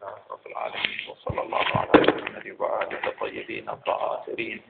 رب العالمين، وصلى الله على محمد وآله الطيبين الطاهرين.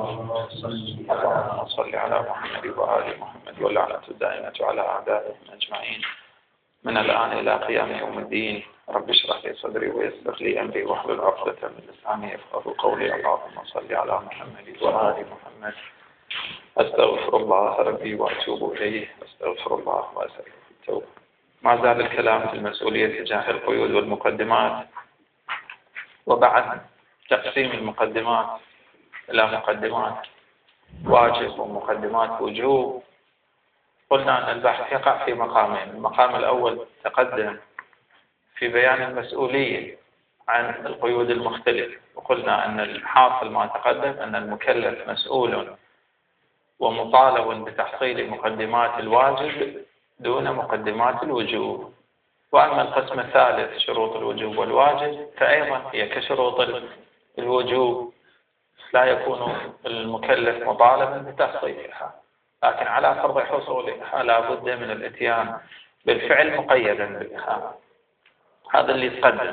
اللهم صل على محمد وآل محمد، واللعنة الدائمة على أعدائهم أجمعين من الآن إلى قيام يوم الدين. رب اشرح لي صدري ويسر لي أمري واحلل عقدة من لساني يفقهوا قولي. اللهم صل على محمد وآل محمد. أستغفر الله ربي وأتوب إليه، أستغفر الله وأسأله التوبة. ما زال الكلام في المسؤولية تجاه القيود والمقدمات. وبعد تقسيم المقدمات إلى مقدمات واجب ومقدمات وجوب، قلنا أن البحث يقع في مقامين. المقام الأول تقدم في بيان المسؤولية عن القيود المختلفة، وقلنا أن الحاصل ما تقدم أن المكلف مسؤول ومطالب بتحصيل مقدمات الواجب دون مقدمات الوجوب. وأما القسم الثالث شروط الوجوب والواجب فأيضا هي كشروط الوجوب، لا يكون المكلف مطالبا بتحصيلها، لكن على فرض حصولها لا بد من الاتيان بالفعل مقيدا بها. هذا اللي يتقدم.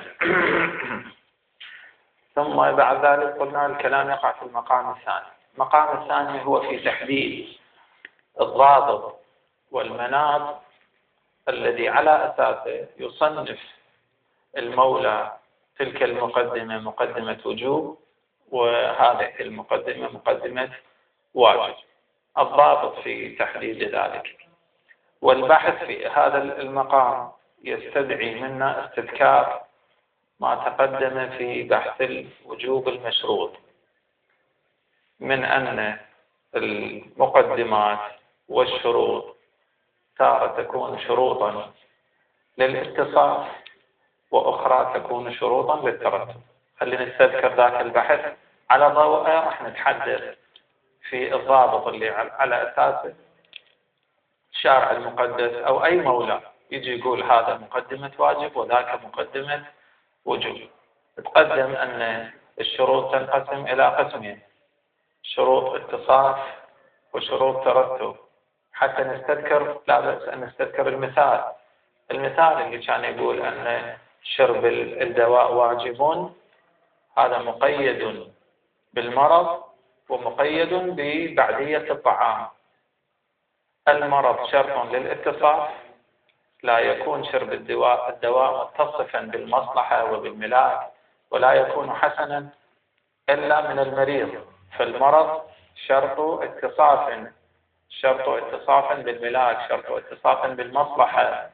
ثم بعد ذلك قلنا الكلام يقع في المقام الثاني. المقام الثاني هو في تحديد الضابط والمناط الذي على أساسه يصنف المولى تلك المقدمة مقدمة وجوب وهذه المقدمة مقدمة واجب. الضابط في تحديد ذلك والبحث في هذا المقام يستدعي منا استذكار ما تقدم في بحث الوجوب المشروط، من أن المقدمات والشروط تارة تكون شروطا للاتصاف وأخرى تكون شروطا للترتب. خلينا نستذكر ذاك البحث على ضوءه راح نتحدث في الضابط اللي على أساسه الشارع المقدس أو أي مولى يجي يقول هذا مقدمة واجب وذاك مقدمة وجوب. تقدم أن الشروط تنقسم إلى قسمين: شروط اتصاف وشروط ترتب. حتى نستذكر لا بأس أن نستذكر المثال اللي كان يقول أن شرب الدواء واجب، هذا مقيد بالمرض ومقيد ببعدية الطعام. المرض شرط للاتصاف، لا يكون شرب الدواء متصفا بالمصلحة وبالملاك، ولا يكون حسنا إلا من المريض. فالمرض شرط اتصاف بالملاك، شرط اتصاف بالمصلحة.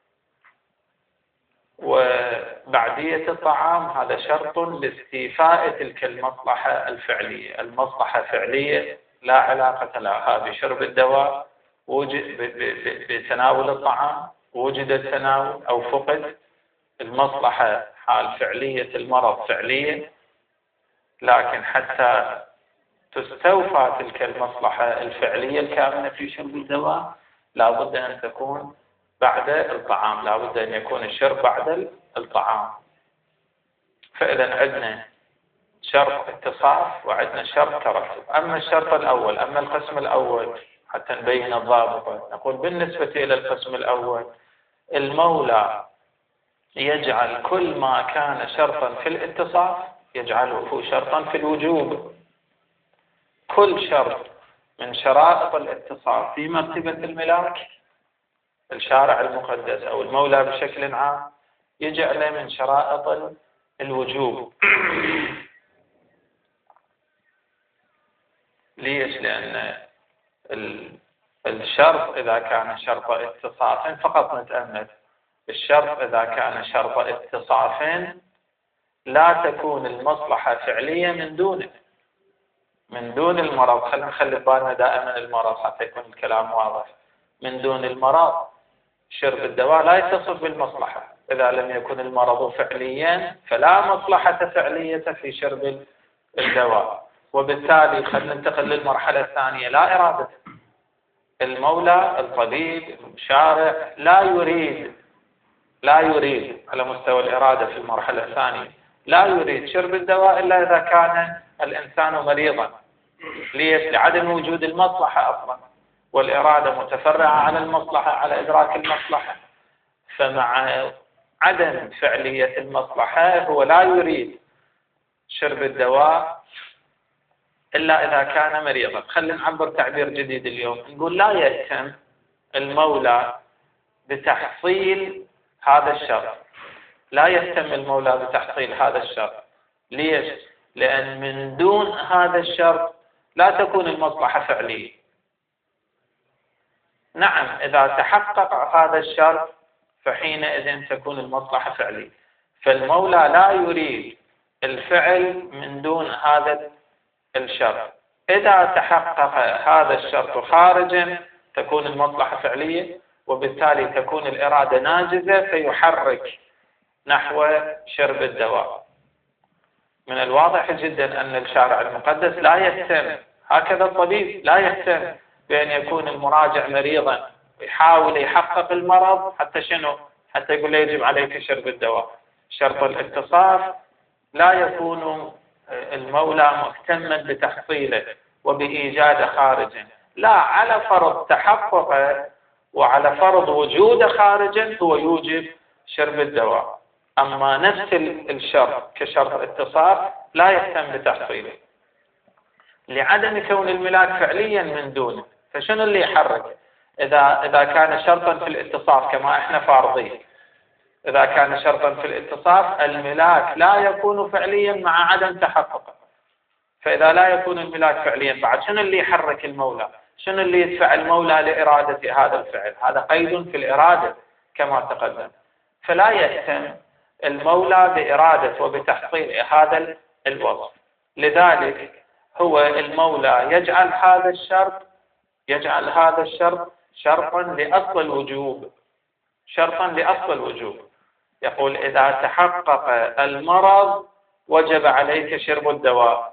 وبعدية الطعام هذا شرط لاستيفاء تلك المصلحة الفعلية. المصلحة فعلية لا علاقة لها بشرب الدواء، بتناول الطعام وجد التناول أو فقد. المصلحة حال فعلية المرض فعلية، لكن حتى تستوفى تلك المصلحة الفعلية الكامنة في شرب الدواء لا بد أن تكون بعد الطعام، لا بد أن يكون الشرب بعد الطعام. فإذا عندنا شرط اتصاف وعندنا شرط ترتب. أما الشرط الأول، أما القسم الأول حتى نبين الضابط، نقول بالنسبة إلى القسم الأول المولى يجعل كل ما كان شرطا في الاتصاف يجعله شرطا في الوجوب. كل شرط من شرائط الاتصاف في مرتبة الملاك الشارع المقدس أو المولى بشكل عام يجعله من شرائط الوجوب. ليش؟ لأن الشرط إذا كان شرط اتصاف فقط نتأمل، الشرط إذا كان شرط اتصاف لا تكون المصلحة فعلية من دون المرض. خلينا نخلي بالنا دائما المرض حتى يكون الكلام واضح. من دون المرض شرب الدواء لا يتصف بالمصلحة. إذا لم يكن المرض فعليا فلا مصلحة فعلية في شرب الدواء. وبالتالي خلينا ننتقل للمرحلة الثانية. لا إرادة المولى الطبيب الشارع لا يريد على مستوى الإرادة في المرحلة الثانية لا يريد شرب الدواء إلا إذا كان الإنسان مريضا. ليش؟ لعدم وجود المصلحة أصلا، والإرادة متفرعة على المصلحة، على إدراك المصلحة. فمع عدم فعلية المصلحة هو لا يريد شرب الدواء إلا إذا كان مريضا. خلينا نعبر تعبير جديد اليوم، نقول لا يهتم المولى بتحصيل هذا الشرط، لا يهتم المولى بتحصيل هذا الشرط. ليش؟ لأن من دون هذا الشرط لا تكون المصلحة فعلية. نعم، إذا تحقق هذا الشرط فحينئذ تكون المصلحة فعلية. فالمولى لا يريد الفعل من دون هذا الشرط. إذا تحقق هذا الشرط خارجا تكون المصلحة فعلية، وبالتالي تكون الإرادة ناجزة فيحرك نحو شرب الدواء. من الواضح جدا أن الشارع المقدس لا يهتم، هكذا الطبيب لا يهتم بأن يكون المراجع مريضا يحاول يحقق المرض حتى شنو؟ حتى يقول له يجب عليك شرب الدواء. شرط الاتصاف لا يكون المولى مهتما بتحصيله وبإيجاد خارجا، لا، على فرض تحققه وعلى فرض وجوده خارجا هو يوجب شرب الدواء. أما نفس الشرط كشرط اتصاف لا يهتم بتحصيله لعدم كون الملاك فعليا من دونه. فشنو اللي يحرك؟ إذا كان شرطا في الاتصاف كما احنا فارضين، إذا كان شرطا في الاتصاف الملاك لا يكون فعليا مع عدم تحققه. فإذا لا يكون الملاك فعليا بعد شنو اللي يحرك المولى؟ شنو اللي يدفع المولى لإرادة هذا الفعل؟ هذا قيد في الإرادة كما تقدم. فلا يهتم المولى بإرادة وبتحصيل هذا الوصف. لذلك هو المولى يجعل هذا الشرط شرطا لأصل الوجوب، شرطا لأصل الوجوب. يقول إذا تحقق المرض وجب عليك شرب الدواء.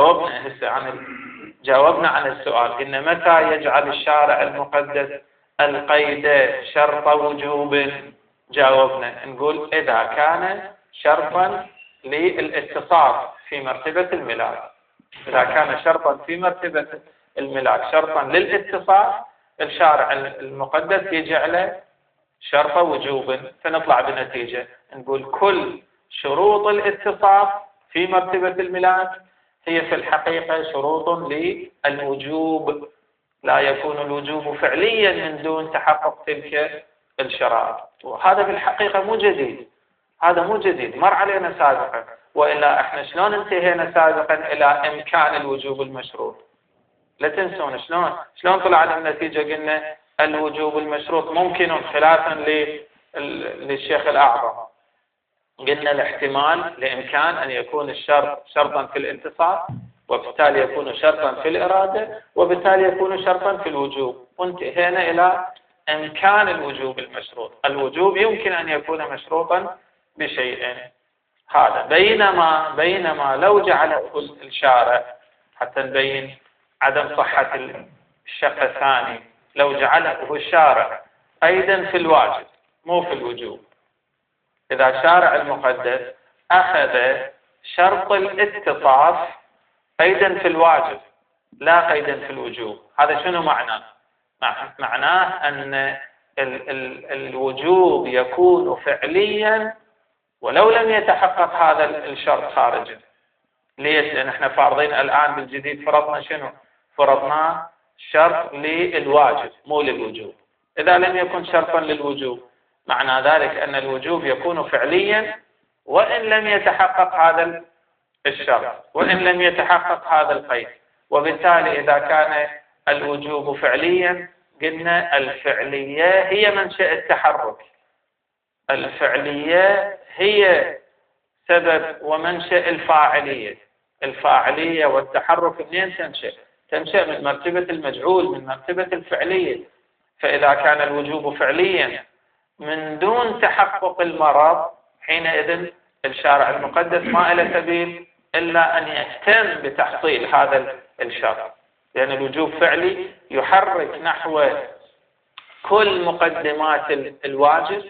جاوبنا عن السؤال، إن متى يجعل الشارع المقدس القيد شرط وجوب؟ جاوبنا نقول إذا كان شرطا للاتصاف في مرتبة الملاك. إذا كان شرطا في مرتبة الملاك شرطا للاتصاف الشارع المقدس يجعله شرط وجوب، فنطلع بنتيجة نقول كل شروط الاتصاف في مرتبة الملاك هي في الحقيقة شروط للوجوب، لا يكون الوجوب فعليا من دون تحقق تلك الشرائط. وهذا في الحقيقة مو جديد، هذا مو جديد، مر علينا سابقا. وإلا احنا شلون انتهينا سابقا إلى إمكان الوجوب المشروط؟ لا تنسون شلون طلعنا النتيجة، قلنا الوجوب المشروط ممكن خلافا للشيخ الأعظم. قلنا الاحتمال لإمكان أن يكون الشرط شرطا في الانتصاب، وبالتالي يكون شرطا في الإرادة، وبالتالي يكون شرطا في الوجوب، وانتهينا إلى إمكان الوجوب المشروط. الوجوب يمكن أن يكون مشروطا بشيء هذا، بينما لو جعله الشارع حتى نبين عدم صحة الشق الثاني، لو جعله الشارع أيضا في الواجب مو في الوجوب، إذا شارع المقدس أخذ شرط الاتصاف قيدا في الواجب لا قيدا في الوجوب، هذا شنو معناه؟ معناه أن الوجوب يكون فعليا ولو لم يتحقق هذا الشرط خارجا. ليش؟ لأن احنا فارضين الآن بالجديد فرضنا شنو؟ فرضنا شرط للواجب مو للوجوب. إذا لم يكن شرطا للوجوب معنى ذلك أن الوجوب يكون فعليا وإن لم يتحقق هذا الشرط، وإن لم يتحقق هذا القيد. وبالتالي إذا كان الوجوب فعليا قلنا الفعلية هي منشأ التحرك، الفعلية هي سبب ومنشأ الفاعلية والتحرك منين تنشأ من مرتبة المجعول، من مرتبة الفعلية. فإذا كان الوجوب فعليا من دون تحقق المرض حينئذ الشارع المقدس ما له سبيل إلا أن يهتم بتحصيل هذا الشرط، لأن الوجوب فعلي يحرك نحو كل مقدمات الواجب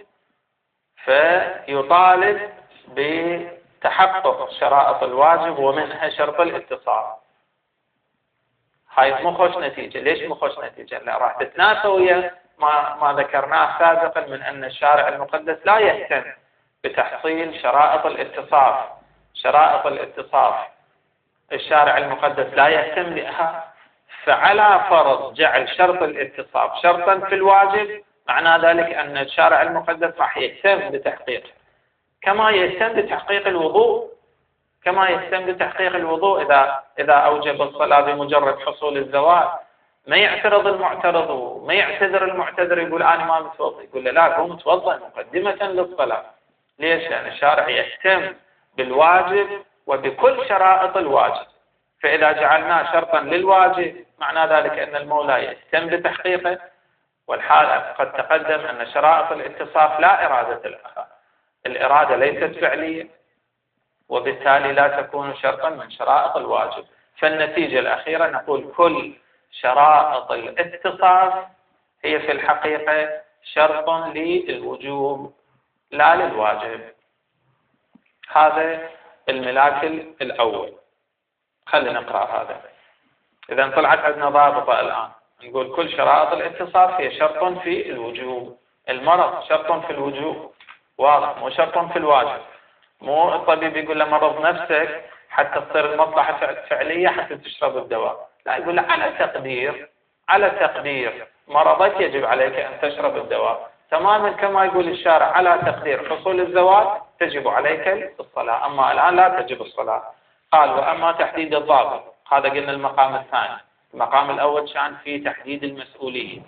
فيطالب بتحقق شرائط الواجب ومنها شرط الاتصال. هاي مو خوش نتيجة. ليش مو خوش نتيجة؟ لا راح تتناسى ويا ما ذكرناه سابقا من أن الشارع المقدس لا يهتم بتحصيل شرائط الاتصاف. شرائط الاتصاف الشارع المقدس لا يهتم بها، فعلى فرض جعل شرط الاتصاف شرطا في الواجب، معنى ذلك أن الشارع المقدس راح يهتم بتحقيقه، كما يهتم بتحقيق الوضوء. كما يهتم بتحقيق الوضوء إذا أوجب الصلاة بمجرد حصول الزوال. ما يعترض المعترض وما يعتذر المعتذر يقول أنا ما متوضئ، يقول له لا، هو متوضئ مقدمة للصلاة. ليش؟ لأن الشارع يهتم بالواجب وبكل شرائط الواجب، فإذا جعلناه شرطا للواجب معنى ذلك أن المولى يهتم بتحقيقه. والحال قد تقدم أن شرائط الاتصاف لا إرادة لها، الإرادة ليست فعلية، وبالتالي لا تكون شرطا من شرائط الواجب. فالنتيجة الأخيرة نقول كل شرائط الاتصاف هي في الحقيقة شرط للوجوب لا للواجب. هذا الملاك الأول. خلينا نقرأ هذا. إذا طلعت عندنا ضابطة الآن، نقول كل شرائط الاتصاف هي شرط في الوجوب. المرض شرط في الوجوب، واضح، مو شرط في الواجب. مو الطبيب يقول له مرض نفسك حتى تصير المصلحة فعلية حتى تشرب الدواء، لا، يقول له على تقدير مرضك يجب عليك أن تشرب الدواء، تماما كما يقول الشارع على تقدير حصول الزواج تجب عليك الصلاة، أما الآن لا تجب الصلاة. قال وأما تحديد الضابط، هذا قلنا المقام الثاني. المقام الأول كان في تحديد المسؤولية،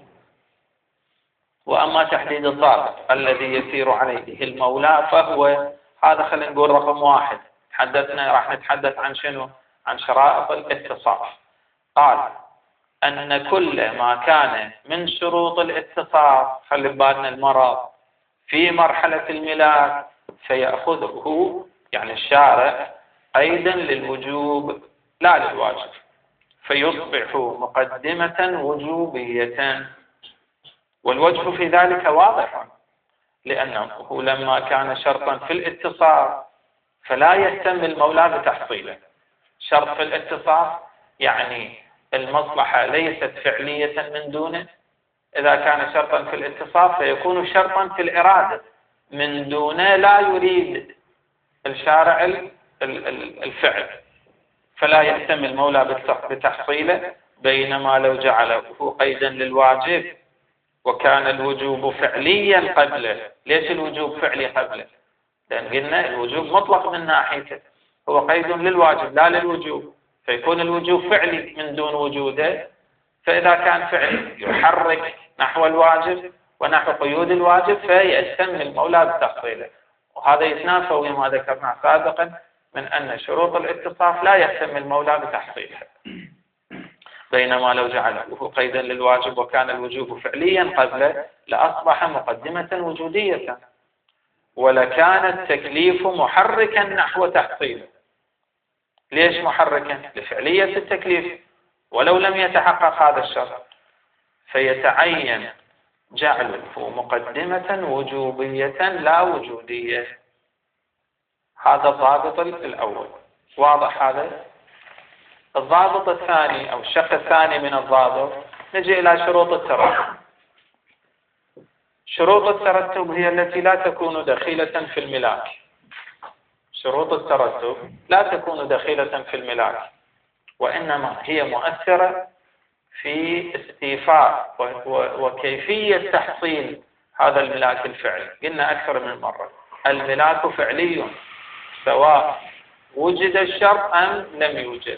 وأما تحديد الضابط الذي يسير عليه المولى فهو هذا. خلينا نقول رقم واحد. راح نتحدث عن شنو؟ عن شرائط الاتصاف. قال أن كل ما كان من شروط الاتصاف، خلي بالنا المرض في مرحلة الملاك، فيأخذه يعني الشارع أيضا للوجوب لا للواجب، فيصبح مقدمة وجوبية. والوجه في ذلك واضح، لأنه لما كان شرطا في الاتصاف فلا يهتم المولى بتحصيله. شرط في الاتصاف يعني المصلحة ليست فعلية من دونه. إذا كان شرطا في الاتصاف فيكون شرطا في الإرادة، من دونه لا يريد الشارع الفعل، فلا يهتم المولى بتحصيله. بينما لو جعله قيدا للواجب وكان الوجوب فعليا قبله. ليش الوجوب فعلي قبله؟ لأن قلنا الوجوب مطلق من ناحيته، هو قيد للواجب لا للوجوب، فيكون الوجوب فعلي من دون وجوده. فإذا كان فعلي يحرك نحو الواجب ونحو قيود الواجب فيهتم المولى بتحصيله. وهذا يتنافى وما ذكرنا سابقا من أن شروط الاتصاف لا يهتم المولى بتحصيلها. بينما لو جعله قيدا للواجب وكان الوجوب فعليا قبله لأصبح مقدمة وجودية، ولكان التكليف محركا نحو تحصيله. ليش محركا؟ لفعلية التكليف. ولو لم يتحقق هذا الشرط فيتعين جعله مقدمة وجوبية لا وجودية. هذا الضابط الأول، واضح هذا؟ الضابط الثاني أو الشق الثاني من الضابط، نجي إلى شروط الترتب. شروط الترتب هي التي لا تكون دخيلة في الملاك. شروط الترتب لا تكون دخيلة في الملاك، وإنما هي مؤثرة في استيفاء وكيفية تحصيل هذا الملاك الفعلي. قلنا أكثر من مرة الملاك فعلي سواء وجد الشرط أم لم يوجد.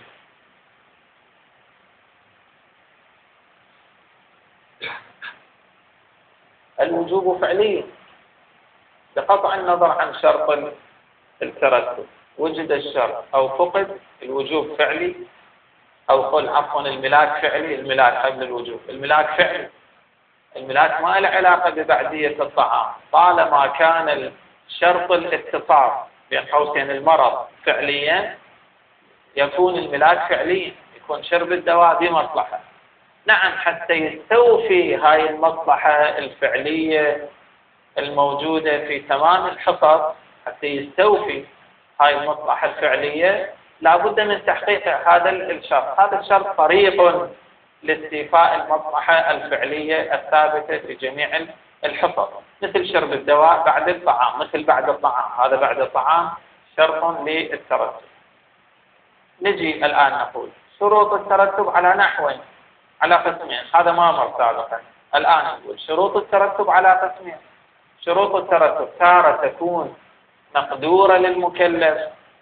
الوجوب فعلي بقطع النظر عن شرط الترتب. وجد الشرط أو فقد، الوجوب فعلي، أو قل عفوا الملاك فعلي. الملاك قبل الوجوب، الملاك فعلي. الملاك ما له علاقة ببعدية الطعام. طالما كان الشرط الاتصاف بين قوسين المرض فعليا يكون الملاك فعليا، يكون شرب الدواء بمصلحة. نعم، حتى يستوفي هاي المصلحة الفعلية الموجودة في تمام الحصص، حتى يستوفي هاي المصلحة الفعلية لابد من تحقيق هذا الشرط. هذا الشرط طريق لاستيفاء المصلحة الفعلية الثابتة في جميع الحفظ، مثل شرب الدواء بعد الطعام، مثل بعد الطعام، هذا بعد الطعام شرط للترتب. نجي الآن نقول شروط الترتب على نحوين، على قسمين، هذا ما مر سابقا. الآن نقول شروط الترتب على قسمين. شروط الترتب تارة تكون مقدورة للمكلف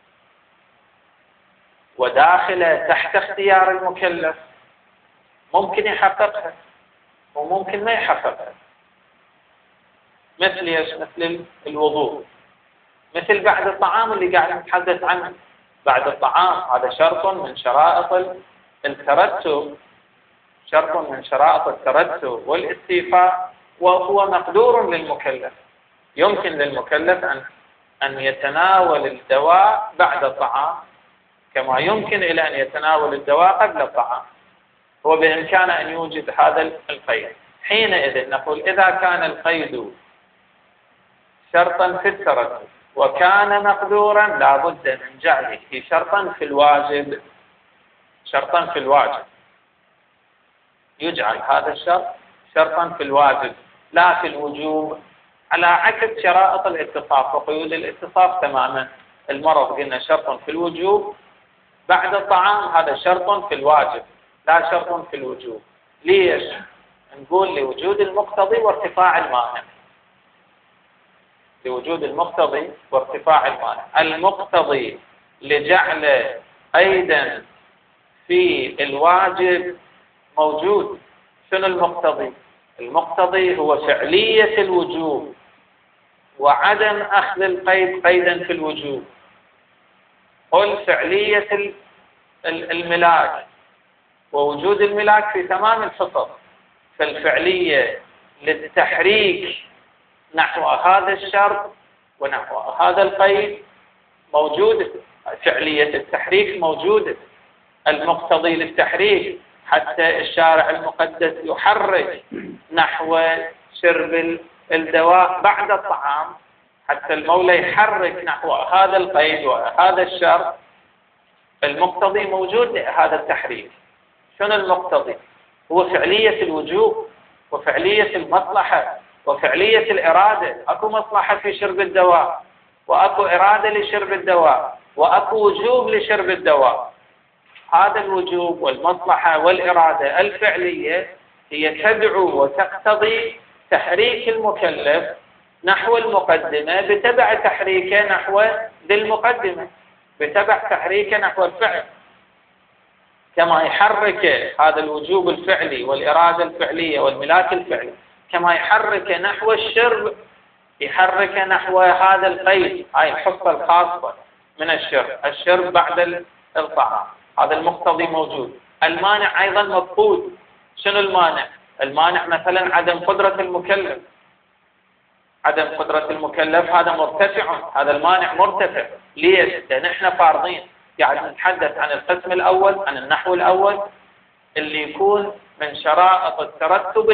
وداخلة تحت اختيار المكلف، ممكن يحققها وممكن ما يحققها. مثل ايش؟ مثل الوضوء، مثل بعد الطعام اللي قاعد نتحدث عنه. بعد الطعام هذا شرط من شرائط الترتب، شرط من شرائط الترتب والاستيفاء، وهو مقدور للمكلف. يمكن للمكلف أن يتناول الدواء بعد الطعام، كما يمكن إلى أن يتناول الدواء قبل الطعام. هو بإمكانه أن يوجد هذا القيد. حينئذ نقول إذا كان القيد شرطا في الترتب وكان مقدورا لا بد من جعله شرطا في الواجب. شرطا في الواجب، يجعل هذا الشرط شرطا في الواجب لا في الوجوب، على عكس شرائط الاتصاف وقيود الاتصاف تماما. المرض قلنا شرط في الوجوب، بعد الطعام هذا شرط في الواجب لا شرط في الوجوب. ليش؟ نقول لوجود المقتضي وارتفاع المانع. لوجود المقتضي وارتفاع المانع. المقتضي لجعل أيضا في الواجب موجود. شنو المقتضي؟ المقتضي هو فعلية الوجوب وعدم أخذ القيد قيدا في الوجوب. قل فعلية الملاك ووجود الملاك في تمام الفطر. فالفعلية للتحريك نحو هذا الشرط ونحو هذا القيد موجودة، فعلية التحريك موجودة. المقتضي للتحريك حتى الشارع المقدس يحرك نحو شرب الدواء بعد الطعام، حتى المولى يحرك نحو هذا القيد وهذا الشرط. المقتضي موجود لهذا التحريك. شنو المقتضي؟ هو فعلية الوجوب وفعلية المصلحة وفعلية الإرادة. أكو مصلحة في شرب الدواء وأكو إرادة لشرب الدواء وأكو وجوب لشرب الدواء. هذا الوجوب والمصلحة والإرادة الفعلية هي تدعو وتقتضي تحريك المكلف نحو المقدمة بتبع تحريكه نحو ذي المقدمة، بتبع تحريكه نحو الفعل. كما يحرك هذا الوجوب الفعلي والإرادة الفعلية والملاك الفعلي، كما يحرك نحو الشرب يحرك نحو هذا القيد، هاي الحصة الخاصة من الشرب بعد الطعام. هذا المقتضي موجود. المانع أيضا مفقود. شنو المانع؟ المانع مثلا عدم قدرة المكلف. عدم قدرة المكلف هذا مرتفع، هذا المانع مرتفع. ليش؟ لأن احنا فارضين قاعد نتحدث عن القسم الأول، عن النحو الأول اللي يكون من شرائط الترتب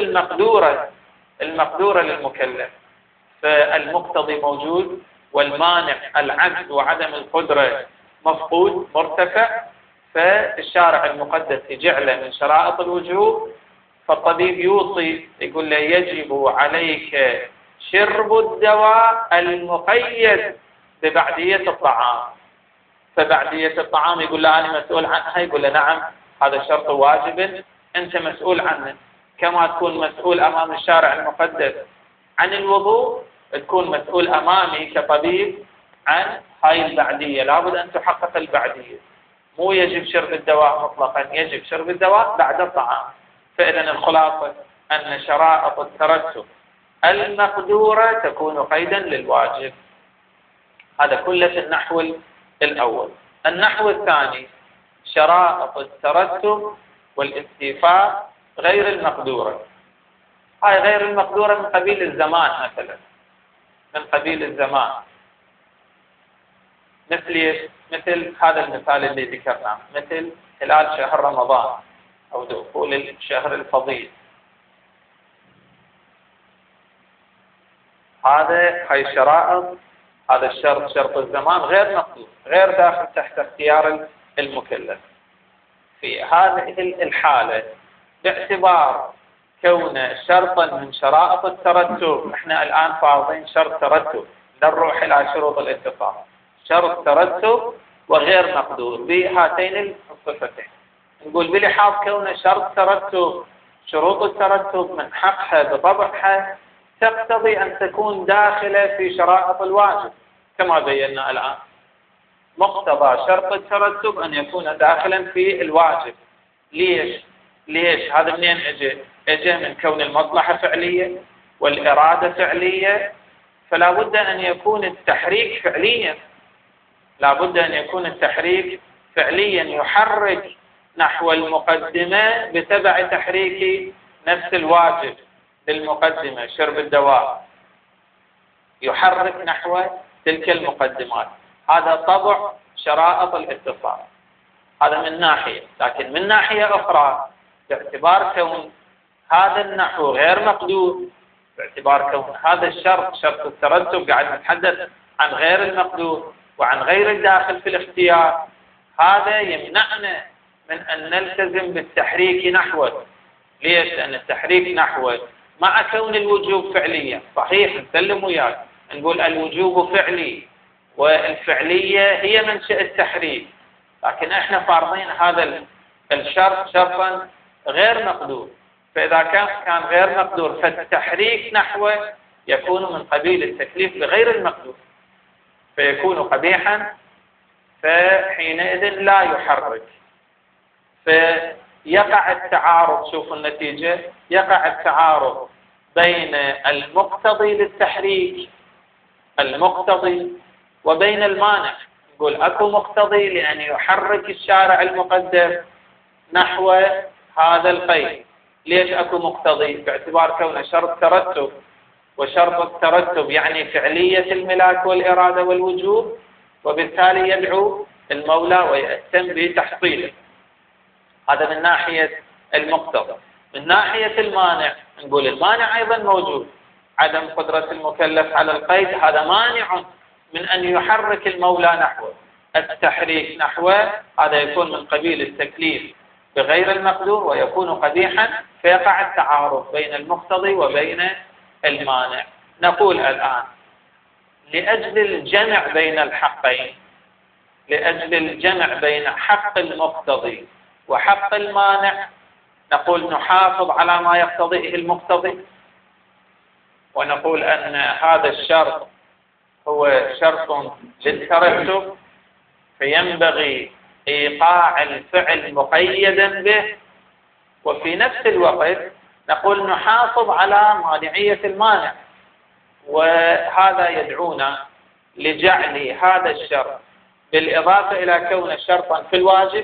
المقدورة للمكلف. فالمقتضي موجود والمانع العجز وعدم القدرة مفقود مرتفع، فالشارع المقدس يجعله من شرائط الوجوب. فالطبيب يوصي يقول له يجب عليك شرب الدواء المقيد ببعدية الطعام. فبعدية الطعام يقول له أنا مسؤول عنها، يقول له نعم هذا شرط واجب أنت مسؤول عنه. كما تكون مسؤول أمام الشارع المقدس عن الوضوء، تكون مسؤول أمامي كطبيب عن هاي البعدية. لابد أن تحقق البعدية. مو يجب شرب الدواء مطلقا، يجب شرب الدواء بعد الطعام. فإذا الخلاصة أن شرائط الترتب المقدورة تكون قيدا للواجب. هذا كله في النحو الأول. النحو الثاني شرائط الترتب والاستيفاء غير المقدورة. هاي غير المقدورة من قبيل الزمان، مثلا من قبيل الزمان. مثل هذا المثال اللي ذكرناه، مثل خلال شهر رمضان أو دخول الشهر الفضيل. هاي الشرائط، هذا الشرط شرط الزمان غير مقدور، غير داخل تحت اختيار المكلف. في هذه الحالة باعتبار كون شرطا من شرائط الترتب. احنا الآن فارضين شرط ترتب، نروح إلى شروط الاتصال. شرط ترتب وغير مقدور بهاتين الصفتين. نقول بلحاظ كون شرط ترتب، شروط الترتب من حقها بطبعها تقتضي أن تكون داخلة في شرائط الواجب كما بينا الآن. مقتضى شرط الترتب أن يكون داخلا في الواجب. ليش؟ هذا منين اجى من كون المصلحة فعلية والإرادة فعلية، فلا بد أن يكون التحريك فعليا. لا بد أن يكون التحريك فعليا يحرك نحو المقدمة بتبع تحريك نفس الواجب للمقدمة، شرب الدواء يحرك نحو تلك المقدمات. هذا طبع شرائط الاتصال، هذا من ناحية. لكن من ناحية أخرى باعتبار كون هذا النحو غير مقدور، باعتبار كون هذا الشرط شرط الترتب قاعد نتحدث عن غير المقدور وعن غير الداخل في الاختيار، هذا يمنعنا من أن نلتزم بالتحريك نحوه. ليش؟ لأن التحريك نحوه مع كون الوجوب فعليا. صحيح نسلم وياك نقول الوجوب فعلي والفعلية هي منشأ التحريك، لكن احنا فارضين هذا الشرط شرطا غير مقدور. فإذا كان غير مقدور فالتحريك نحوه يكون من قبيل التكليف بغير المقدور، فيكون قبيحا، فحينئذ لا يحرك. فيقع التعارض، شوفوا النتيجة، يقع التعارض بين المقتضي للتحريك المقتضي وبين المانع. نقول أكو مقتضي لأن يحرك الشارع المقدر نحو هذا القيد. ليش أكو مقتضي؟ باعتبار كونه شرط ترتب، وشرط الترتب يعني فعلية الملاك والإرادة والوجوب، وبالتالي يدعو المولى ويأتم بتحصيله. هذا من ناحية المقتضى. من ناحية المانع نقول المانع أيضا موجود، عدم قدرة المكلف على القيد هذا مانع من أن يحرك المولى نحوه. التحريك نحوه هذا يكون من قبيل التكليف بغير المقدور ويكون قبيحا، فيقع التعارض بين المقتضي وبين المانع. نقول الآن لأجل الجمع بين الحقين، لأجل الجمع بين حق المقتضي وحق المانع، نقول نحافظ على ما يقتضيه المقتضي، ونقول أن هذا الشرط هو شرط للترتب، فينبغي إيقاع الفعل مقيدا به، وفي نفس الوقت نقول نحافظ على مانعية المانع. وهذا يدعونا لجعل هذا الشرط بالإضافة إلى كونه شرطا في الواجب،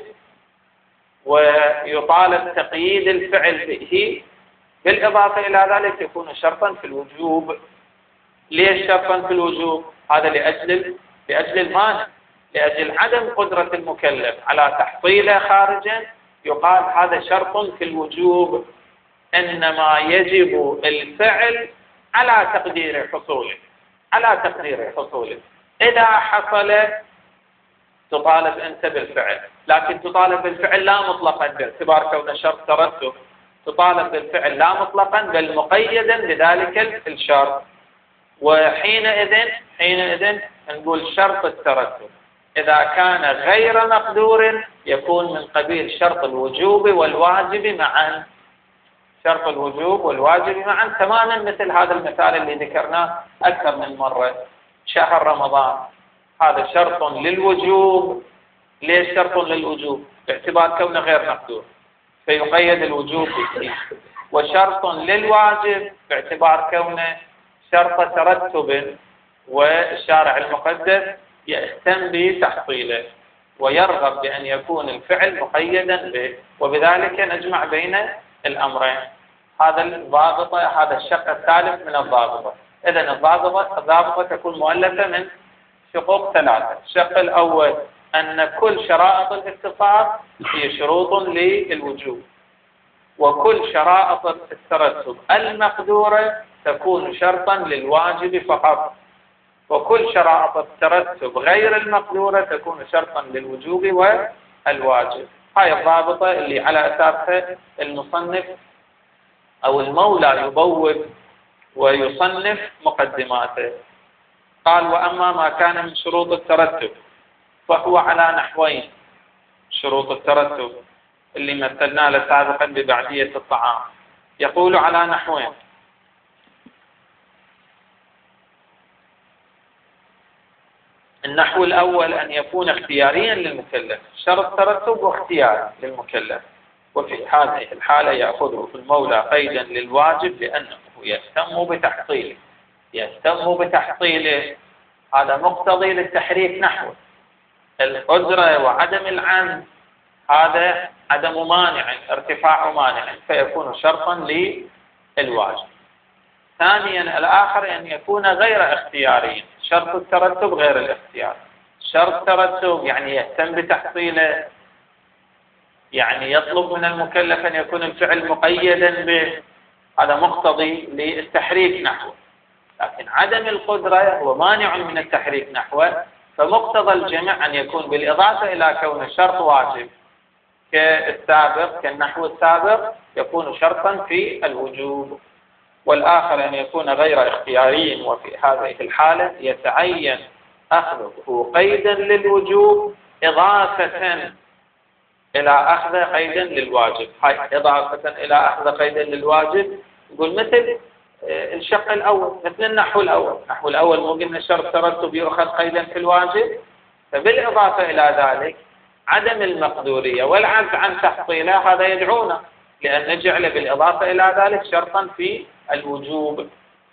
ويطالب تقييد الفعل به، بالإضافة إلى ذلك يكون شرطا في الوجوب. ليش شرطا في الوجوب؟ هذا لأجل المانع، لأجل عدم قدرة المكلف على تحصيله خارجا، يقال هذا شرط في الوجوب، إنما يجب الفعل على تقدير حصوله. إذا حصل تطالب أنت بالفعل، لكن تطالب بالفعل لا مطلقا باعتبار كون شرط ترتب، تطالب بالفعل لا مطلقا بل مقيدا بذلك الشرط. وحينئذ نقول شرط الترتب إذا كان غير مقدور يكون من قبيل شرط الوجوب والواجب معا. شرط الوجوب والواجب معا تماما مثل هذا المثال اللي ذكرناه أكثر من مرة. شهر رمضان هذا شرط للوجوب. ليش شرط للوجوب؟ باعتبار كونه غير مقدور فيقيد الوجوب به. وشرط للواجب باعتبار كونه شرط ترتب، والشارع المقدس يهتم بتحصيله ويرغب بأن يكون الفعل مقيدا به، وبذلك نجمع بين الأمرين. هذا الضابطة، هذا الشق الثالث من الضابطة. إذن الضابطة تكون مؤلفة من شقوق ثلاثة. الشق الأول أن كل شرائط الاتصال هي شروط للوجوب، وكل شرائط الترتب المقدورة تكون شرطا للواجب فقط، وكل شرائط الترتب غير المقدورة تكون شرطا للوجوب والواجب. هاي الضابطة اللي على أساسها المصنف أو المولى يبوب ويصنف مقدماته. قال: وأما ما كان من شروط الترتب فهو على نحوين. شروط الترتب اللي مثلنا له سابقا ببعدية الطعام يقول على نحوين: النحو الأول أن يكون اختياريا للمكلف، شرط ترتب واختيار للمكلف، وفي هذه الحالة يأخذه المولى قيدا للواجب لأنه يهتم بتحصيله. هذا مقتضي للتحريك نحوه. القدرة وعدم العن هذا عدم مانع، ارتفاع مانع، فيكون شرطا للواجب. ثانيا الآخر أن يكون غير اختياري، شرط الترتب غير الاختيار. شرط ترتب يعني يهتم بتحصيله، يعني يطلب من المكلف أن يكون الفعل مقيدا به، هذا مقتضي للتحريك نحوه. لكن عدم القدرة هو مانع من التحريك نحوه، فمقتضى الجمع أن يكون بالإضافة إلى كون الشرط واجب كالنحو السابق يكون شرطا في الوجوب. والآخر أن يكون غير اختياري، وفي هذه الحالة يتعين أخذه قيدا للوجوب إضافة إلى أخذ قيدا للواجب. إضافة إلى أخذ قيدا للواجب يقول مثل الشق الأول، مثل النحو الأول. النحو الأول مو قلنا شرط ترتب يؤخذ قيدا في الواجب، فبالإضافة إلى ذلك عدم المقدورية والعجز عن تحصيله هذا يدعونا لأن نجعل بالإضافة إلى ذلك شرطا في الوجوب.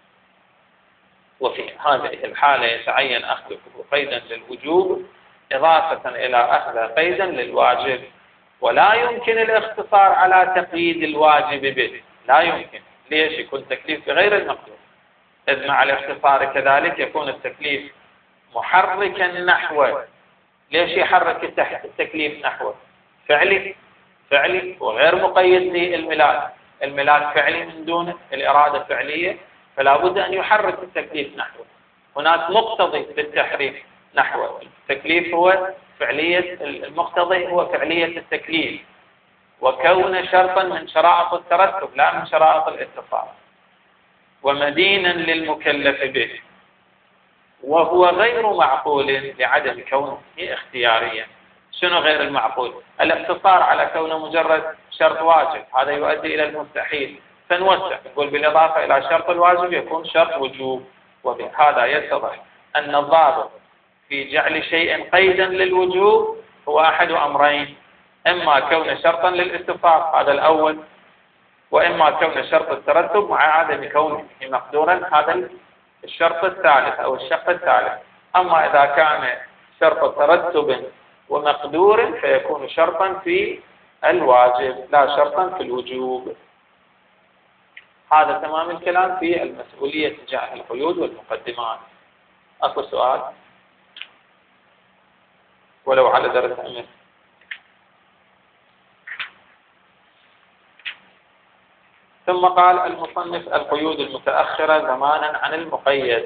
وفي هذه الحالة يتعين أخذه قيدا للوجوب إضافة إلى أخذ قيدا للواجب. ولا يمكن الاختصار على تقييد الواجب به، لا يمكن. ليش؟ يكون تكليف بغير المقدور، إذ مع الاختصار كذلك يكون التكليف محركا نحوه. ليش يحرك التكليف نحوه؟ فعلي وغير مقيد للميلاد. الميلاد فعلي من دون الإرادة فعلية، فلا بد أن يحرك التكليف نحوه. هناك مقتضي للتحريك نحوه. التكليف هو فعلية، المقتضي هو فعلية التكليف، وكون شرطا من شرائط الترتب لا من شرائط الاتصال، ومدينا للمكلف به، وهو غير معقول لعدم كونه اختياريا. شنو غير المعقول؟ الاقتصار على كونه مجرد شرط واجب هذا يؤدي إلى المستحيل، فنوسع نقول بالإضافة إلى شرط الواجب يكون شرط وجوب. وبهذا يتضح أن الضابط في جعل شيء قيدا للوجوب هو أحد أمرين: إما كون شرطا للاتصال هذا الأول، وإما كون شرط الترتب مع عدم كونه مقدورا هذا الشرط الثالث أو الشق الثالث. أما إذا كان شرط ترتب ومقدور فيكون شرطا في الواجب لا شرطا في الوجوب. هذا تمام الكلام في المسؤولية تجاه القيود والمقدمات. أكو سؤال ولو على درس أمس؟ ثم قال المصنف: القيود المتأخرة زمانا عن المقيد.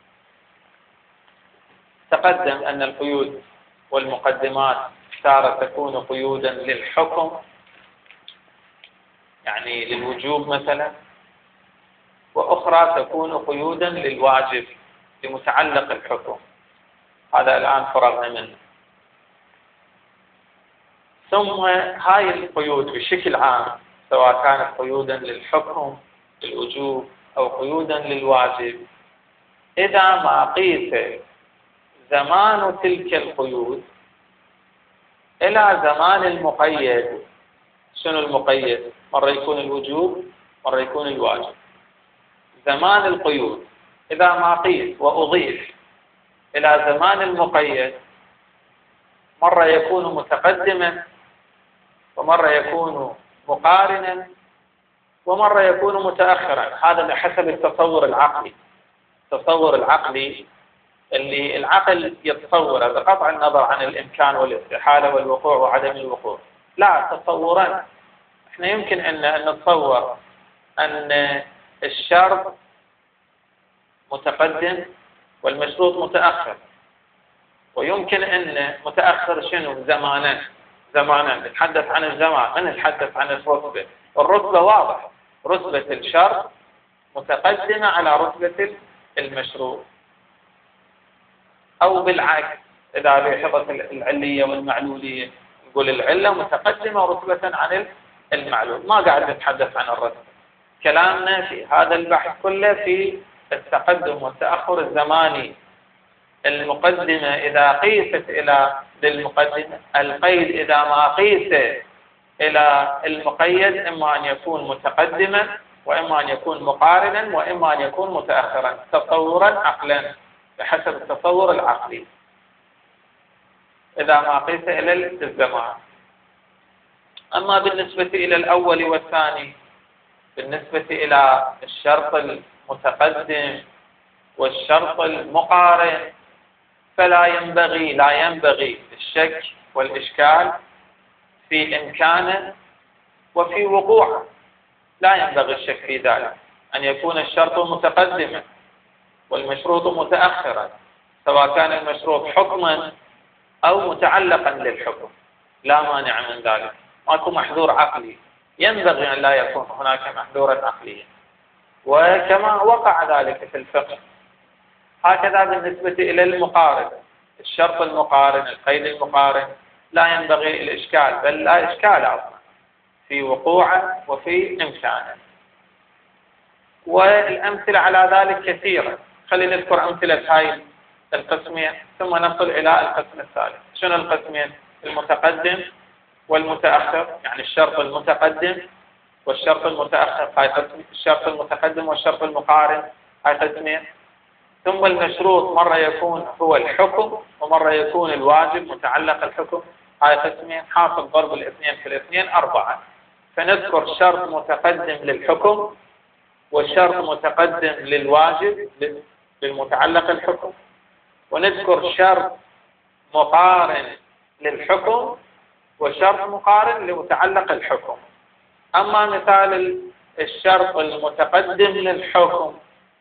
تقدم أن القيود والمقدمات تارة تكون قيودا للحكم، يعني للوجوب مثلا، وأخرى تكون قيودا للواجب لمتعلق الحكم. هذا الآن فرغنا منه. ثم هاي القيود بشكل عام سواء كانت قيودا للحكم للوجوب أو قيودا للواجب، إذا ما قيس زمان تلك القيود إلى زمان المقيد. شنو المقيد؟ مرة يكون الوجوب مرة يكون الواجب. زمان القيود إذا ما قيس وأضيف إلى زمان المقيد مرة يكون متقدما ومرة يكون مقارنا ومرة يكون متأخرا. هذا بحسب التصور العقلي. التصور العقلي اللي العقل يتصوره بقطع النظر عن الإمكان والاستحالة والوقوع وعدم الوقوع. لا، تصورا احنا يمكن أن نتصور أن الشرط متقدم والمشروط متأخر، ويمكن أن متأخر شنو؟ زمانا نتحدث عن الزمان، ما نتحدث عن الرتبة. الرتبة واضح، رتبة الشرط متقدمة على رتبة المشروط، أو بالعكس إذا لاحظت العلية والمعلولية نقول العلة متقدمة رتبة عن المعلول. ما قاعد نتحدث عن الرتبة، كلامنا في هذا البحث كله في التقدم والتأخر الزماني. المقدمة إذا قيست إلى للمقدمة، القيد إذا ما قيس إلى المقيد، إما أن يكون متقدما وإما أن يكون مقارنا وإما أن يكون متأخرا تصورا عقلا بحسب التصور العقلي إذا ما قيس إلى الزمان. أما بالنسبة إلى الأول والثاني، بالنسبة إلى الشرط المتقدم والشرط المقارن، فلا ينبغي الشك والإشكال في إمكانه وفي وقوعه. لا ينبغي الشك في ذلك، أن يكون الشرط متقدما والمشروط متأخرا، سواء كان المشروط حكما أو متعلقا للحكم، لا مانع من ذلك، ماكو محذور عقلي، ينبغي أن لا يكون هناك محذورا عقليا، وكما وقع ذلك في الفقه. هكذا بالنسبة إلى المقارن، الشرط المقارن، القيد المقارن، لا ينبغي الإشكال، بل لا إشكال أصلا في وقوعه وفي إمكانه. والأمثلة على ذلك كثيرة، خلينا نذكر أمثلة هاي القسمين ثم نصل إلى القسم الثالث. شنو القسمين؟ المتقدم والمتأخر، يعني الشرط المتقدم والشرط المتأخر، هاي قسم. الشرط المتقدم والشرط المقارن، هاي قسمين. ثم المشروط، مرة يكون هو الحكم ومرة يكون الواجب متعلق الحكم، هاي قسمين. حاصل ضرب الاثنين في الاثنين 4. فنذكر شرط متقدم للحكم وشرط متقدم للواجب للمتعلق الحكم، ونذكر شرط مقارن للحكم وشرط مقارن لمتعلق الحكم. أما مثال الشرط المتقدم للحكم،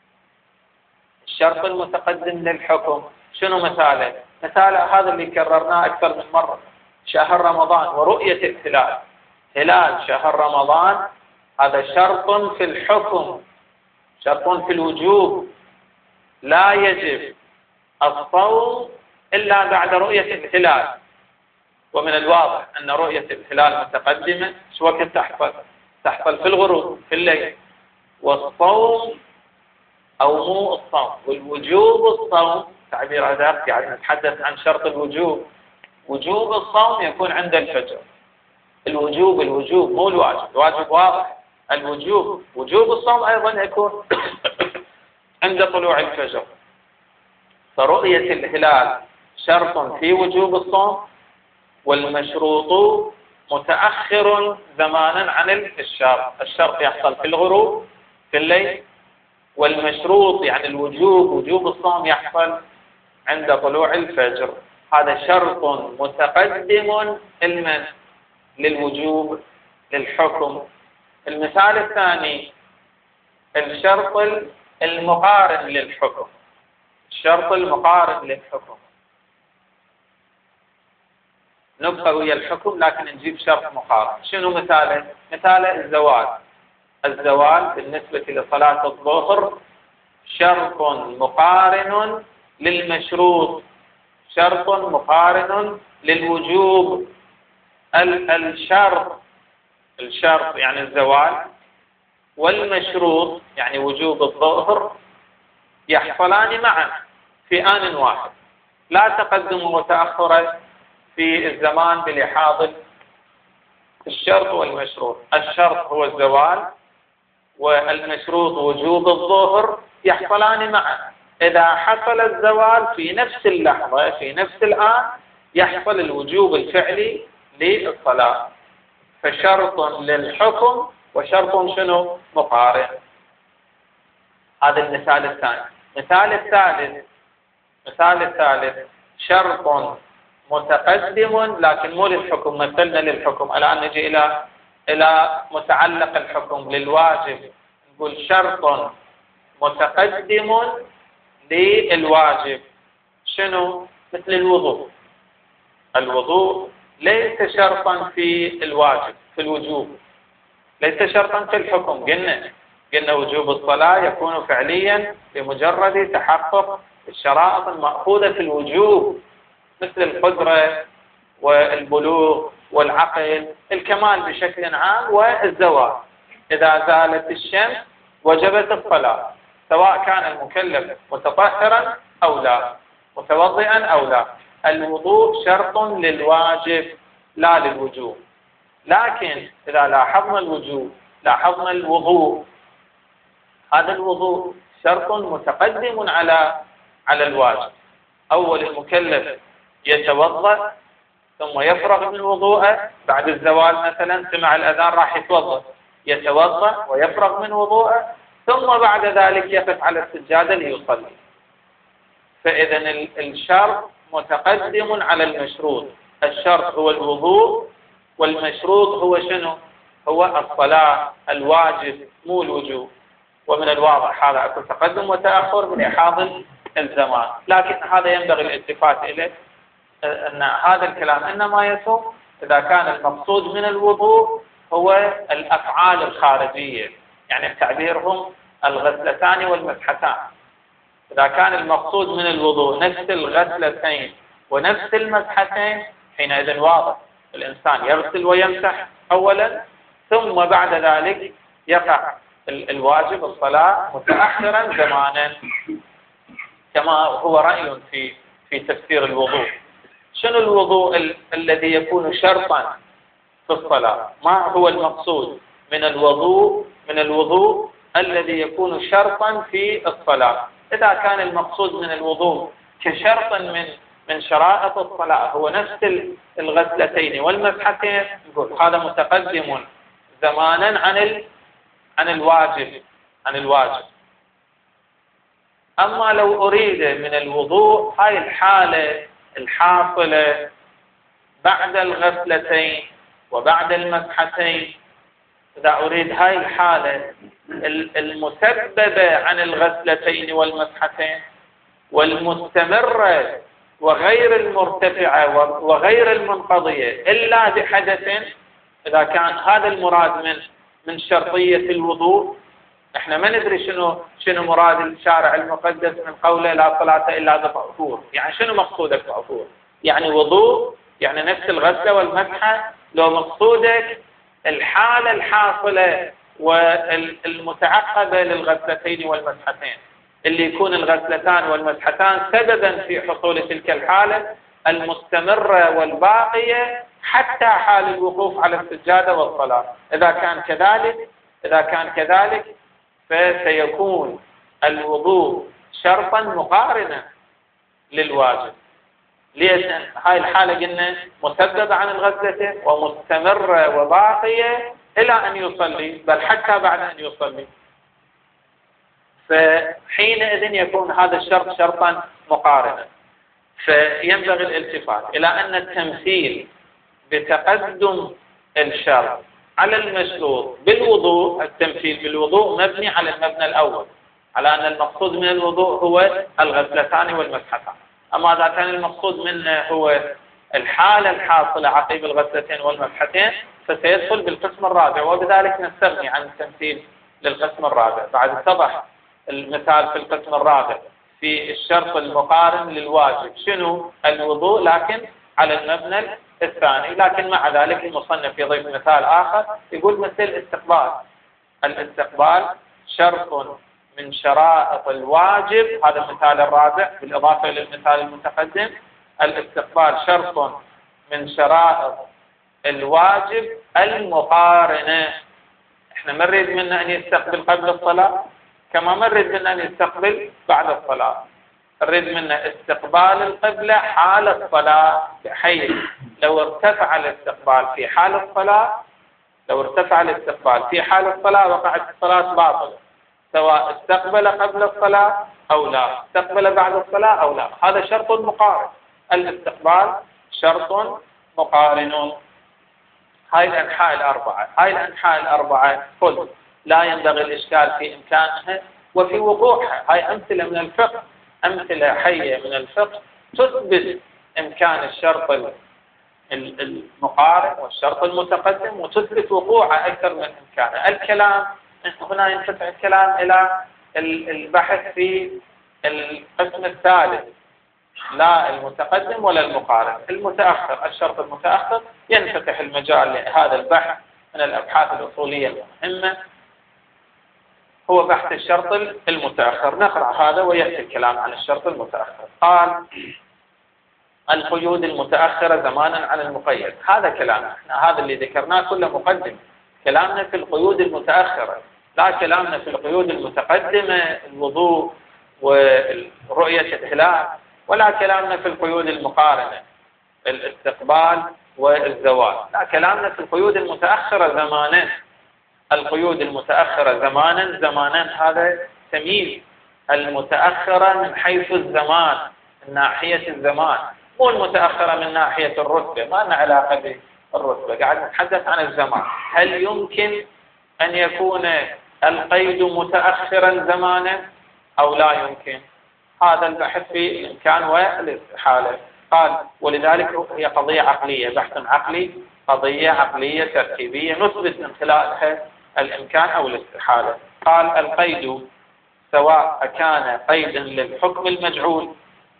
الشرط المتقدم للحكم شنو مثاله؟ مثاله هذا اللي كررناه أكثر من مرة، شهر رمضان ورؤية الهلال. هلال شهر رمضان هذا شرط في الحكم، شرط في الوجوب، لا يجب الصوم إلا بعد رؤية الهلال. ومن الواضح أن رؤية الهلال متقدمة، شو وقت تحصل في الغروب في الليل، والصوم أو مو الصوم والوجوب الصوم، تعبير أدق يعني نتحدث عن شرط الوجوب. وجوب الصوم يكون عند الفجر، الوجوب مو الواجب، الواجب واضح، وجوب الصوم أيضا يكون عند طلوع الفجر. فرؤية الهلال شرط في وجوب الصوم، والمشروط متأخر زمانا عن الشرط. الشرط يحصل في الغروب في الليل، والمشروط يعني وجوب الصوم يحصل عند طلوع الفجر. هذا شرط متقدم للوجوب للحكم. المثال الثاني الشرط المقارن للحكم. الشرط المقارن للحكم نبقى ويا الحكم لكن نجيب شرط مقارن. شنو مثاله؟ مثاله الزوال بالنسبة لصلاة الظهر شرط مقارن للمشروط، شرط مقارن للوجوب. الشرط يعني الزوال، والمشروط يعني وجوب الظهر يحصلان معا في آن واحد، لا تقدم وتأخر في الزمان بلحاظ الشرط والمشروط. الشرط هو الزوال والمشروط وجوب الظهر يحصلان معا. إذا حصل الزوال في نفس اللحظة في نفس الآن يحصل الوجوب الفعلي للصلاة. فشرط للحكم وشرط شنو؟ مقارن. هذا المثال الثاني. مثال الثالث شرط متقدم لكن مو للحكم، مثلنا للحكم. الآن نجي إلى متعلق الحكم للواجب، نقول شرط متقدم للواجب. شنو؟ مثل الوضوء ليس شرطا في الواجب في الوجوب، ليس شرطا في الحكم. قلنا وجوب الصلاة يكون فعليا بمجرد تحقق الشرائط المأخوذة في الوجوب، مثل القدرة والبلوغ والعقل، الكمال بشكل عام والزواج. إذا زالت الشمس وجبت الصلاة، سواء كان المكلف متطهرا أو لا، متوضئا أو لا. الوضوء شرط للواجب لا للوجوب. لكن إذا لاحظنا الوضوء، هذا الوضوء شرط متقدم على الواجب. أول المكلف يتوضأ ثم يفرغ من وضوءه بعد الزوال، مثلا سمع الأذان راح يتوضأ ويفرغ من وضوءه، ثم بعد ذلك يقف على السجادة ليصلي. فإذا الشرط متقدم على المشروط. الشرط هو الوضوء، والمشروط هو شنو؟ هو الصلاة، الواجب مو الوجوب. ومن الواضح هذا أكو تقدم وتأخر بلحاظ الزمان، لكن هذا ينبغي الالتفات إليه، أن هذا الكلام إنما يسوق إذا كان المقصود من الوضوء هو الأفعال الخارجية، يعني تعبيرهم الغسلتان والمسحتان. إذا كان المقصود من الوضوء نفس الغسلتين ونفس المسحتين، حينئذ واضح الإنسان يغسل ويمسح أولا، ثم بعد ذلك يقع الواجب الصلاة متأخرا زمانا، كما هو رأي في تفسير الوضوء. شنو الوضوء الذي يكون شرطا في الصلاة؟ ما هو المقصود من الوضوء الذي يكون شرطا في الصلاة؟ إذا كان المقصود من الوضوء كشرط من شرائط الصلاة هو نفس الغسلتين والمسحتين، نقول هذا متقدم زمانا عن الواجب. أما لو أريد من الوضوء هاي الحالة الحاصلة بعد الغسلتين وبعد المسحتين، إذا أريد هاي الحالة المسببة عن الغسلتين والمسحتين والمستمرة وغير المرتفعة وغير المنقضية إلا بحدث، إذا كان هذا المراد من شرطية الوضوء. احنا ما ندري شنو مراد الشارع المقدس من قوله لا صلاة إلا بطهور. يعني شنو مقصودك بطهور؟ يعني وضوء، يعني نفس الغسلة والمسحة؟ لو مقصودك الحالة الحاصلة والمتعقبة للغسلتين والمسحتين، اللي يكون الغسلتان والمسحتان سببا في حصول تلك الحالة المستمرة والباقية حتى حال الوقوف على السجادة والصلاة. إذا كان كذلك فسيكون الوضوء شرطا مقارنا للواجب. ليش؟ هاي الحالة قلنا مسببة عن الغسلة ومستمرة وباقية إلى أن يصلي، بل حتى بعد أن يصلي. فحينئذ يكون هذا الشرط شرطا مقارنا. فينبغي الالتفات إلى أن التمثيل بتقدم الشرط على المشروط بالوضوء، التمثيل بالوضوء مبني على المبنى الأول، على أن المقصود من الوضوء هو الغسلتان والمسحتان. أما إذا كان المقصود منه هو الحالة الحاصلة عقب الغسلتين والمسحتين فسيدخل بالقسم الرابع، وبذلك نستغني عن التمثيل للقسم الرابع. بعد اتضح المثال في القسم الرابع في الشرط المقارن للواجب شنو؟ الوضوء، لكن على المبنى الثاني. لكن مع ذلك المصنف يضيف مثال آخر يقول مثل الاستقبال شرط من شرائط الواجب. هذا المثال الرابع بالإضافة إلى المثال المتقدم. الاستقبال شرط من شرائط الواجب المقارنة. احنا ما نريد منه أن يستقبل قبل الصلاة كما ما نريد منه أن يستقبل بعد الصلاة. نريد منه استقبال القبلة حال الصلاة، بحيث لو ارتفع الاستقبال في حال الصلاة وقعت الصلاة باطلة، سواء استقبل قبل الصلاة أو لا، استقبل بعد الصلاة أو لا. هذا شرط مقارن. الاستقبال شرط مقارن. هاي الأنحاء الأربعة قلت لا ينبغي الإشكال في إمكانها وفي وقوعها. هاي أمثلة من الفقه، أمثلة حية من الفقه تثبت إمكان الشرط المقارن والشرط المتقدم وتثبت وقوعه أكثر من إمكانه. الكلام هنا ينفتح الكلام إلى البحث في القسم الثالث، لا المتقدم ولا المقارن، المتأخر، الشرط المتأخر. ينفتح المجال لهذا البحث من الأبحاث الأصولية المهمة، هو بحث الشرط المتأخر. نقرأ هذا ويأتي الكلام عن الشرط المتأخر. قال: القيود المتأخرة زمانا على المقيد. هذا كلامنا، هذا اللي ذكرناه كله مقدم. كلامنا في القيود المتأخرة، لا كلامنا في القيود المتقدمة، الوضوء ورؤية الهلال، ولا كلامنا في القيود المقارنة، الاستقبال والزوال. لا، كلامنا في القيود المتأخرة زمانا. القيود المتأخرة زمانا هذا تمييز، المتأخرة من حيث الزمان، من ناحية الزمان، مو المتأخرة من ناحية الرتبة، ما لنا علاقة بالرتبة، قاعد نتحدث عن الزمان. هل يمكن أن يكون القيد متأخرا زمانا أو لا يمكن؟ هذا البحث في الإمكان والاستحالة. قال: ولذلك هي قضية عقلية، بحث عقلي، قضية عقلية تركيبية نثبت من خلالها الإمكان أو الاستحالة. قال: القيد سواء كان قيدا للحكم المجعول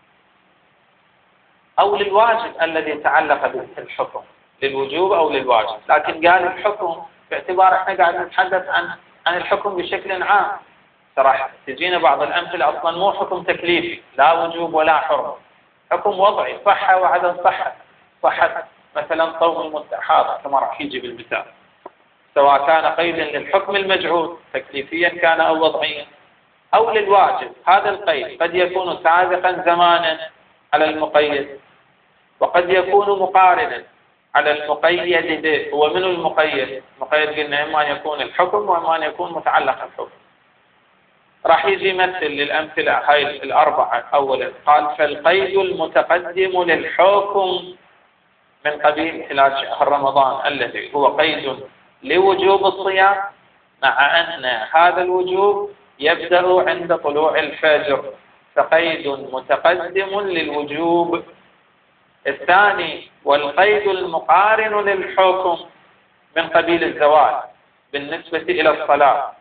أو للواجب الذي تعلق بالحكم، للوجوب أو للواجب، لكن قال الحكم باعتبار احنا قاعد نتحدث عن الحكم بشكل عام. راح تجينا بعض الأمثلة أصلا مو حكم تكليفي، لا وجوب ولا حرمة، حكم وضعي، صحة وعدم صحة. صحة مثلا صوم المستحاضة كما راح يجي بالمثال، سواء كان قيدا للحكم المجعول تكليفيا كان أو وضعيا أو للواجب. هذا القيد قد يكون سابقا زمانا على المقيد، وقد يكون مقارنا على المقيد به. هو من المقيد؟ المقيد قلنا إما أن يكون الحكم وإما أن يكون متعلق الحكم. راح يجي مثل للأمثلة هاي الأربعة. أولا قال: فالقيد المتقدم للحكم من قبيل خلال شهر رمضان الذي هو قيد لوجوب الصيام، مع أن هذا الوجوب يبدأ عند طلوع الفجر، فقيد متقدم للوجوب. الثاني: والقيد المقارن للحكم من قبيل الزوال بالنسبة إلى الصلاة.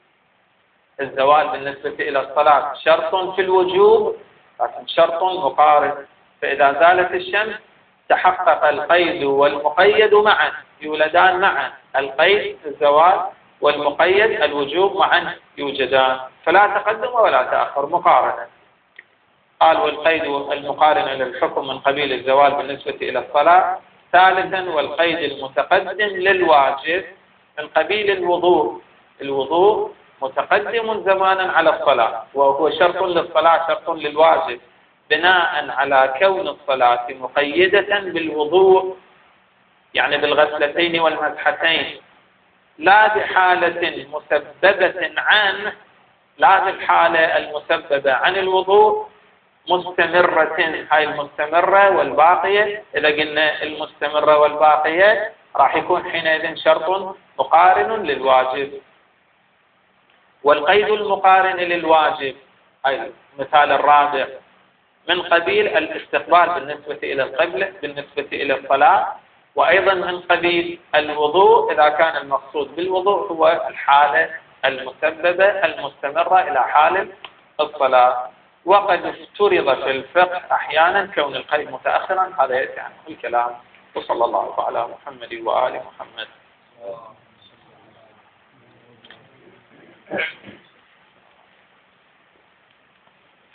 الزوال بالنسبة إلى الصلاة شرط في الوجوب لكن شرط مقارن، فإذا زالت الشمس تحقق القيد والمقيد معا، يولدان معا، القيد الزوال والمقيد الوجوب معا يوجدان، فلا تقدم ولا تأخر، مقارنة. قال: والقيد المقارن للحكم من قبيل الزوال بالنسبة إلى الصلاة. ثالثا: والقيد المتقدم للواجب من قبيل الوضوء. الوضوء متقدم زمانا على الصلاة، وهو شرط للصلاة، شرط للواجب، بناء على كون الصلاة مقيدة بالوضوء، يعني بالغسلتين والمسحتين، لا بحالة مسببة عنه، لا بالحالة المسببة عن الوضوء مستمرة. هاي المستمرة والباقية، إذا قلنا المستمرة والباقية راح يكون حينئذ شرط مقارن للواجب. والقيد المقارن للواجب أي المثال الرابع من قبيل الاستقبال بالنسبة إلى القبلة بالنسبة إلى الصلاة، وأيضا من قبيل الوضوء إذا كان المقصود بالوضوء هو الحالة المسببة المستمرة إلى حال الصلاة. وقد افترض في الفقه أحيانا كون القيد متأخرا، هذا يأتي عنه الكلام. وصلى الله على محمد وآل محمد.